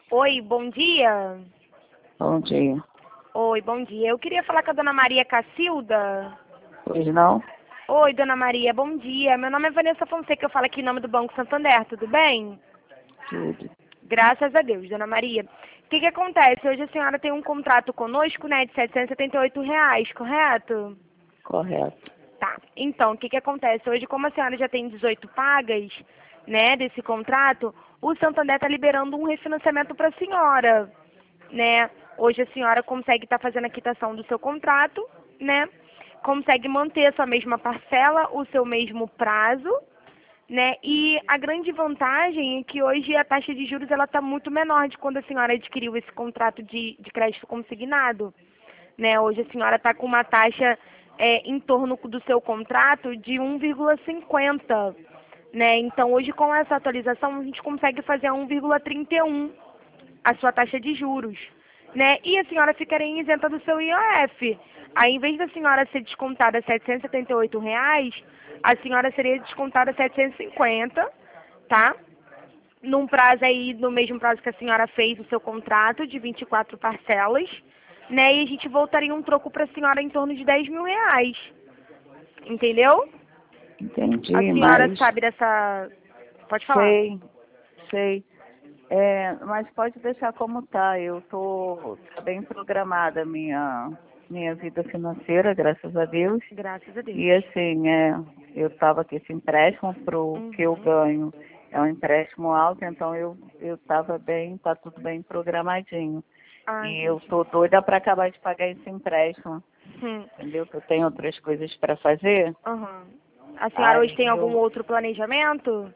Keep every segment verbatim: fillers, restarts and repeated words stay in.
Oi, bom dia. Bom dia. Oi, bom dia. Eu queria falar com a dona Maria Cacilda. Pois não? Oi, dona Maria, bom dia. Meu nome é Vanessa Fonseca, eu falo aqui em nome do Banco Santander, tudo bem? Tudo. Graças a Deus, dona Maria. O que que acontece? Hoje a senhora tem um contrato conosco, né, de setecentos e setenta e oito reais, correto? Correto. Tá. Então, o que que acontece? Hoje, como a senhora já tem dezoito pagas, né, desse contrato, o Santander está liberando um refinanciamento para a senhora, né? Hoje a senhora consegue estar fazendo a quitação do seu contrato, né? Consegue manter a sua mesma parcela, o seu mesmo prazo, né? E a grande vantagem é que hoje a taxa de juros ela está muito menor de quando a senhora adquiriu esse contrato de, de crédito consignado, né? Hoje a senhora está com uma taxa é, em torno do seu contrato de um vírgula cinquenta, né? Então hoje com essa atualização a gente consegue fazer a um vírgula trinta e um a sua taxa de juros, né? E a senhora ficaria isenta do seu I O F. Aí, em vez da senhora ser descontada setecentos e setenta e oito reais, a senhora seria descontada setecentos e cinquenta, tá? Num prazo aí, no mesmo prazo que a senhora fez o seu contrato, de vinte e quatro parcelas, né? E a gente voltaria um troco para a senhora em torno de dez mil reais. Entendeu? A Entendi, senhora mas sabe dessa... Pode falar. sei, sei. É, mas pode deixar como tá. Eu tô tá bem programada a minha, minha vida financeira, graças a Deus. Graças a Deus. E assim, é, eu estava com esse empréstimo pro que eu Uhum. ganho. É um empréstimo alto, então eu eu estava bem, tá tudo bem programadinho. Ah, E eu entendi. tô doida para acabar de pagar esse empréstimo. Hum. Entendeu? Que eu tenho outras coisas para fazer. Aham. A senhora hoje Aí tem algum eu, outro planejamento?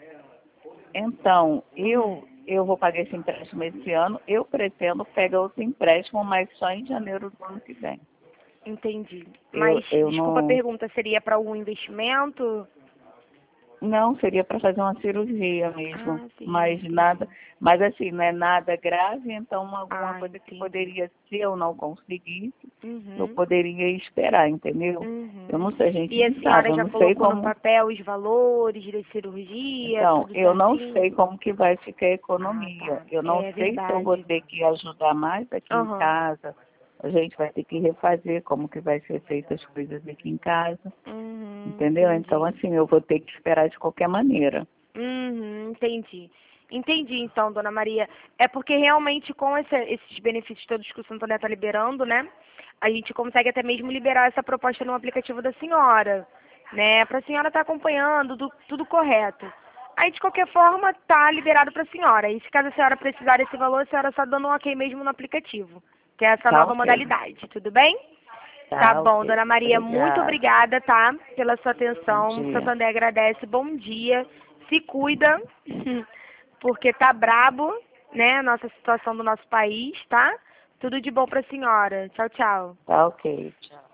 então, Uhum. eu, eu vou pagar esse empréstimo esse ano. Eu pretendo pegar outro empréstimo, mas só em janeiro do ano que vem. Entendi. Eu, Mas, eu desculpa a não, pergunta, seria para algum investimento? não seria para fazer uma cirurgia mesmo, Ah, sim, mas nada, entendi. mas assim, não é nada grave, então alguma Ah, coisa que entendi. poderia, se eu não conseguisse, eu Uhum. poderia esperar, entendeu? Eu Uhum. não sei, a gente E a não sabe, senhora eu já não sei colocou no como. papel os valores da cirurgia, Então, tudo eu não certinho? sei como que vai ficar a Ah, economia. tá. Eu não É sei se eu vou verdade. ter que ajudar mais aqui em Aham. casa. A gente vai ter que refazer como que vai ser feita as coisas aqui em casa. Uhum, Entendeu? Então, entendi. assim, eu vou ter que esperar de qualquer maneira. Uhum, entendi. Entendi, então, dona Maria. É porque realmente com esse- esses benefícios todos que o Santander está liberando, né? A gente consegue até mesmo liberar essa proposta no aplicativo da senhora, né? Para a senhora estar acompanhando tudo, tudo correto. Aí, de qualquer forma, tá liberado para a senhora. E se caso a senhora precisar desse valor, a senhora só dando um ok mesmo no aplicativo, que é essa Tá nova ok. modalidade, tudo bem? Tá Tá bom, ok. dona Maria, muito Obrigada. obrigada, tá? Pela sua Bom atenção. O dia. Santander agradece. Bom dia. Se cuida, porque tá brabo, né? A nossa situação do nosso país, tá? Tudo de bom pra senhora. Tchau, tchau. Tá ok. Tchau.